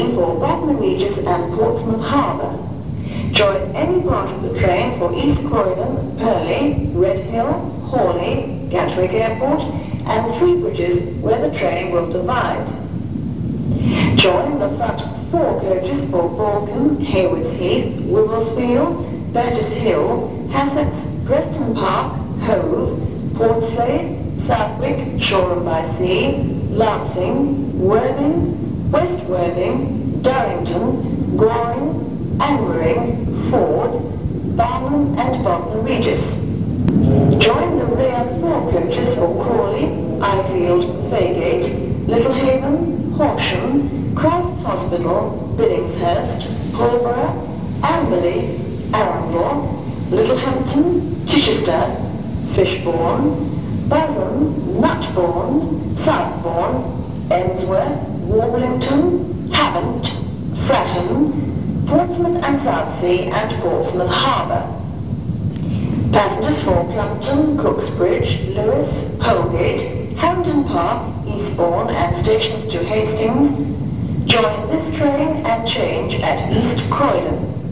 station for Bognor Regis and Portsmouth Harbour. Join any part of the train for East Croydon, Purley, Redhill, Hawley, Gatwick Airport, and Three Bridges, where the train will divide. Join the front 4 coaches for Balcombe, Haywards Heath, Wivelsfield, Burgess Hill, Hassocks, Preston Park, Hove, Portslade, Southwick, Shoreham-by-Sea, Lancing, Worthing, West Worthing, Durrington, Goring, Angmering, Ford, Barnham and Bognor Regis. Join the rear 4 coaches for Crawley, Ifield, Faygate, Littlehaven, Horsham, Christ's Hospital, Billingshurst, Pulborough, Amberley, Arundel, Littlehampton, Chichester, Fishbourne, Barham, Nutbourne, Southbourne, Emsworth, Warblington, Havant, Fratton, Portsmouth and Southsea and Portsmouth Harbour. Passengers for Plumpton, Cooksbridge, Lewes, Polegate, Hampton Park, Eastbourne and stations to Hastings, join this train and change at East Croydon.